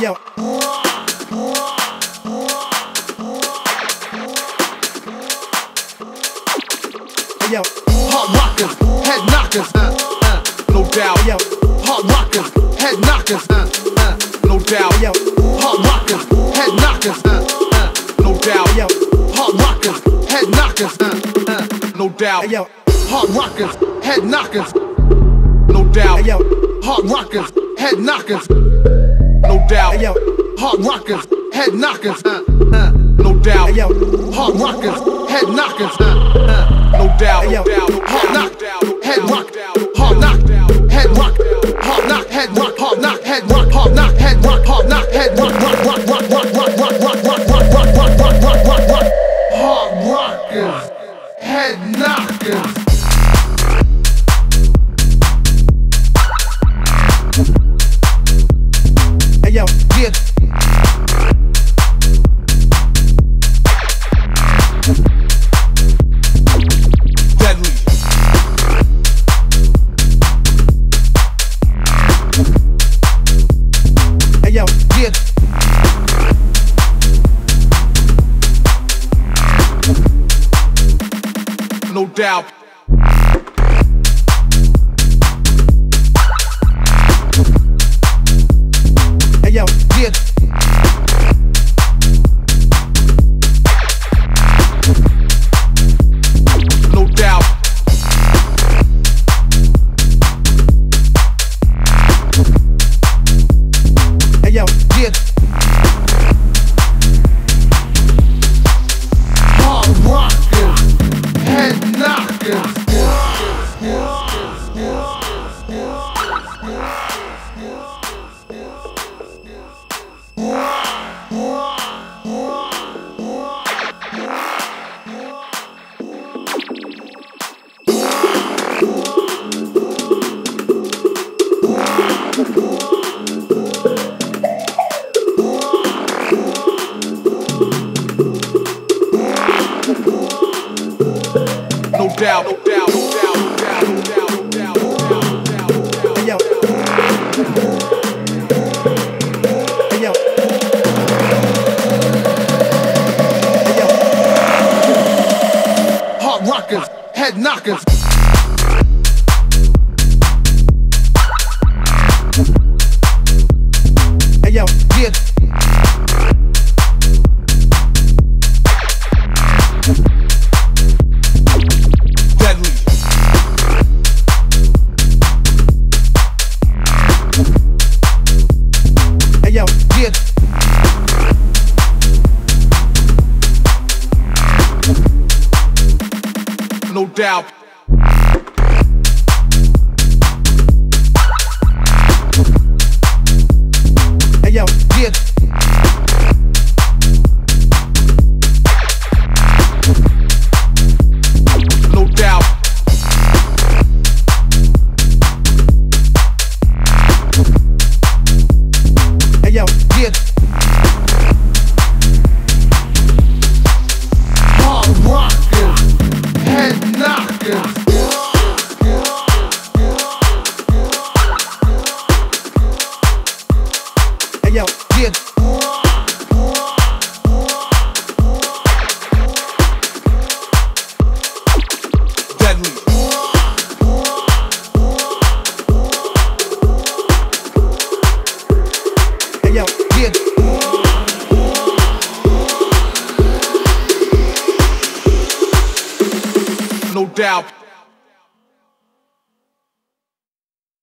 yo. Hey, yo. Hard rockers, head knockers, no doubt. Hey, yo. Hard rockers, head knockers, no doubt. Hey, yo. Hard rockers, head knockers, no doubt. Hey, yo. Hard rockers, head knockers, no doubt. Hey, yo. Hard rockers, head knockers, no doubt. Hey, yo. Hard rockers, head knockers, no doubt. Hey, yo. Hard rockers, head knockers, no doubt. Hey, yo. Hard rockers, head knockers, no doubt. Hey, yo. Hard knock, head rock, hard knock, head rock, hard knock, head rock, hard knock, head rock, hard knock, head rock, hard knock, head rock, rock, rock, rock, rock, rock, rock, rock, rock, rock, rock, rock, rock, rock, rock. Hard rockers, head knockers. Hey, yo. Yeah. Deadly. Hey, yo. Yeah. No doubt. Hey, yo. Yeah. No doubt. Hey, yo. Yeah. Hard rockers, head knockers. No doubt, no doubt, no doubt, no doubt, no doubt, no doubt, no doubt, no doubt. Hey, yo. Hey, yo. Hey, yo. Hard rockers, head knockers. Hey, yo. Yeah. Deadly. Hey, yo. Yeah. No doubt. Hey, yo. Yeah. No doubt. Hey, yo. Yeah. Hard rockers, head knockers. Hey, yo. Yeah. Deadly. Hey, yo. Yeah. No doubt.